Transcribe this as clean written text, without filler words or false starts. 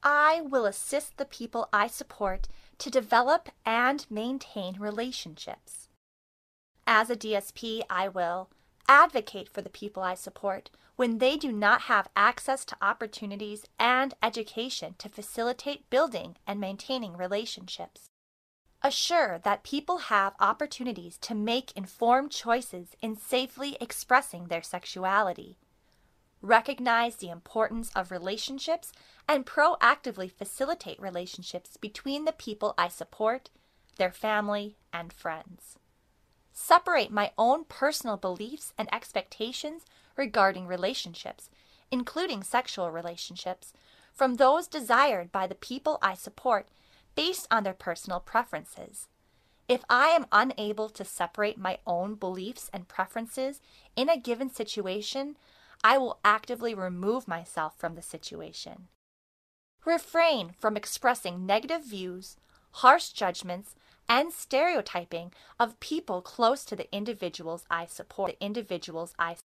I will assist the people I support to develop and maintain relationships. As a DSP, I will advocate for the people I support when they do not have access to opportunities and education to facilitate building and maintaining relationships. Assure that people have opportunities to make informed choices in safely expressing their sexuality. Recognize the importance of relationships and proactively facilitate relationships between the people I support, their family, and friends. Separate my own personal beliefs and expectations regarding relationships, including sexual relationships, from those desired by the people I support based on their personal preferences. If I am unable to separate my own beliefs and preferences in a given situation, I will actively remove myself from the situation. Refrain from expressing negative views, harsh judgments, and stereotyping of people close to the individuals I support.